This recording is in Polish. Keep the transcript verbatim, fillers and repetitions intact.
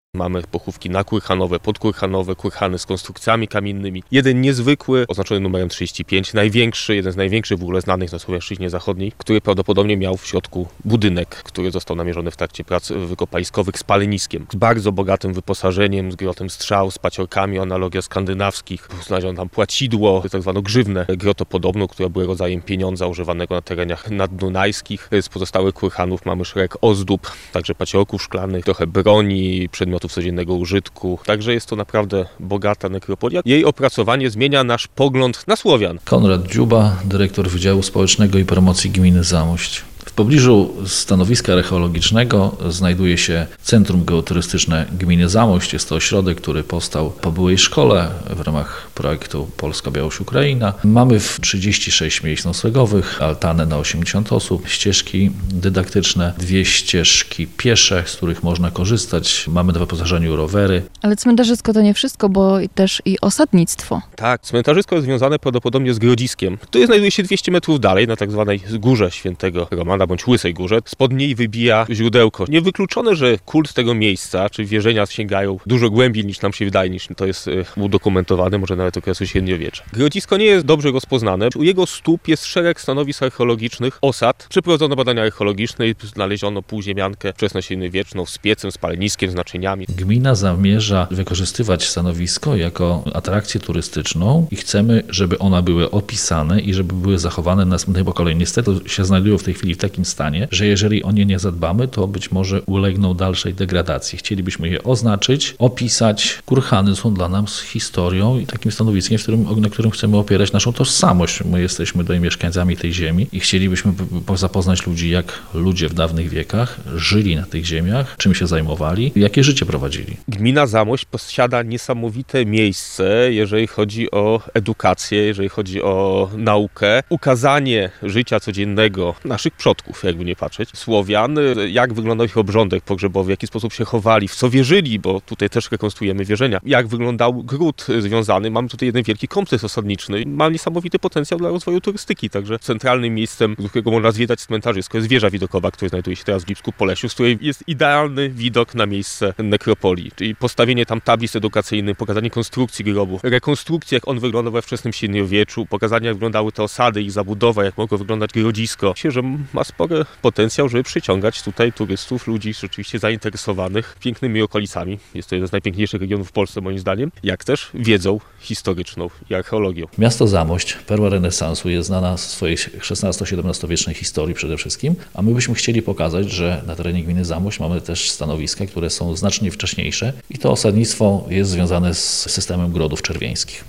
Mamy pochówki nakurhanowe, podkurhanowe, kurhany z konstrukcjami kamiennymi. Jeden niezwykły, oznaczony numerem trzydzieści pięć, największy, jeden z największych w ogóle znanych na Słowiańszczyźnie Zachodniej, który prawdopodobnie miał w środku budynek, który został namierzony w trakcie prac wykopaliskowych z paleniskiem. Z bardzo bogatym wyposażeniem, z grotem strzał, z paciorkami, analogia skandynawskich. Znaleziono tam płacidło, tak zwaną grzywnę grotopodobną, która była rodzajem pieniądza używanego na terenach naddunajskich. Z pozostałych kurhanów mamy szereg ozdób, także paciorków szklanych, trochę broni, przedmiotów codziennego użytku. Także jest to naprawdę bogata nekropolia. Jej opracowanie zmienia nasz pogląd na Słowian. Konrad Dziuba, dyrektor Wydziału Społecznego i Promocji Gminy Zamość. W pobliżu stanowiska archeologicznego znajduje się Centrum Geoturystyczne Gminy Zamość. Jest to ośrodek, który powstał po byłej szkole w ramach projektu Polska-Białoruś-Ukraina. Mamy trzydzieści sześć miejsc noclegowych, altanę na osiemdziesiąt osób, ścieżki dydaktyczne, dwie ścieżki piesze, z których można korzystać. Mamy na wyposażeniu rowery. Ale cmentarzysko to nie wszystko, bo też i osadnictwo. Tak, cmentarzysko jest związane prawdopodobnie z Grodziskiem, które znajduje się dwieście metrów dalej, na tak zwanej górze świętego Romana, bądź Łysej Górze. Spod niej wybija źródełko. Niewykluczone, że kult tego miejsca, czy wierzenia sięgają dużo głębiej niż nam się wydaje, niż to jest udokumentowane, może nawet okresu średniowiecza. Grodzisko nie jest dobrze rozpoznane. U jego stóp jest szereg stanowisk archeologicznych, osad. Przeprowadzono badania archeologiczne i znaleziono półziemiankę wczesnośredniowieczną z piecem, z paleniskiem, z naczyniami. Gmina zamierza wykorzystywać stanowisko jako atrakcję turystyczną i chcemy, żeby one były opisane i żeby były zachowane na następne pokolenie. Niestety się znajdują w tej chwili w takim stanie, że jeżeli o nie nie zadbamy, to być może ulegną dalszej degradacji. Chcielibyśmy je oznaczyć, opisać. Kurhany są dla nas historią i takim stanowiskiem, w którym, na którym chcemy opierać naszą tożsamość. My jesteśmy tutaj mieszkańcami tej ziemi i chcielibyśmy zapoznać ludzi, jak ludzie w dawnych wiekach żyli na tych ziemiach, czym się zajmowali, jakie życie prowadzili. Gmina Zamość posiada niesamowite miejsce, jeżeli chodzi o edukację, jeżeli chodzi o naukę, ukazanie życia codziennego naszych przodków, jakby nie patrzeć. Słowian, jak wyglądał ich obrządek pogrzebowy, w jaki sposób się chowali, w co wierzyli, bo tutaj też rekonstruujemy wierzenia. Jak wyglądał gród związany. Mamy tutaj jeden wielki kompleks osadniczy. Ma niesamowity potencjał dla rozwoju turystyki, także centralnym miejscem, z którego można zwiedzać cmentarzysko, jest wieża widokowa, która znajduje się teraz w Lipsku-Polesiu, z której jest idealny widok na miejsce nekropolii. Czyli postawienie tam tablic edukacyjnych, pokazanie konstrukcji grobu, rekonstrukcja, jak on wyglądał we wczesnym średniowieczu, pokazanie, jak wyglądały te osady, ich zabudowa, jak mogło wyglądać grodzisko. Myślę, że ma spory potencjał, żeby przyciągać tutaj turystów, ludzi rzeczywiście zainteresowanych pięknymi okolicami. Jest to jeden z najpiękniejszych regionów w Polsce, moim zdaniem, jak też wiedzą historyczną i archeologią. Miasto Zamość, perła renesansu, jest znana z swojej szesnasto-siedemnastowiecznej historii przede wszystkim, a my byśmy chcieli pokazać, że na terenie gminy Zamość mamy też stanowiska, które są znacznie wcześniejsze i to osadnictwo jest związane z systemem grodów czerwieńskich.